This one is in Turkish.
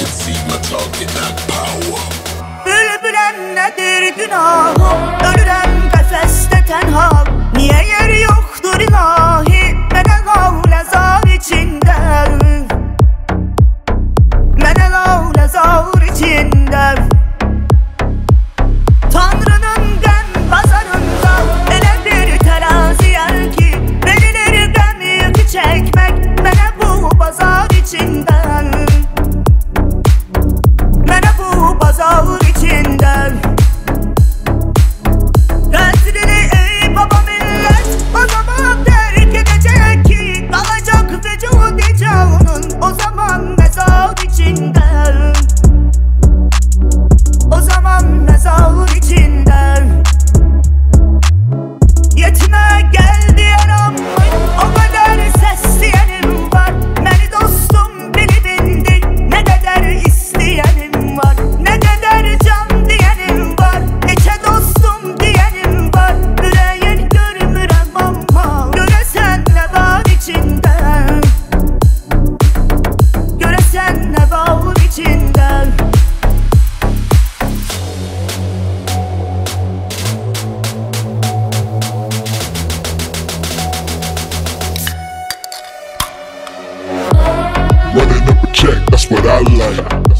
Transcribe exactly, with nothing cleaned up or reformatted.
see my target like power. Bülbülen nedir günahım, ölürem kafeste tenha. Niye yeri yoktur ilahi, mene gavle zar içinde. Mene gavle zar içinde. Tanrı'nın gem pazarında ele bir terazi yer ki, belileri gem yükü çekmek mene bu pazar içinde. Mene bu pazar içinde. Kadrini ey baba millet o zaman terk edecek ki, kalacak vücudu canın o zaman mezar içinde. O zaman mezar içinde. Yetime gel diyen ammay, o kadar ses diyenim var. Beni dostum bili bindi, ne kadar isteyenim var. Ne kadar can diyenim var, içe dostum diyenim var. Yüreğin görmürem ama göresen ne var içinde. Göresen ne var içinde. Running up a check, that's what I like.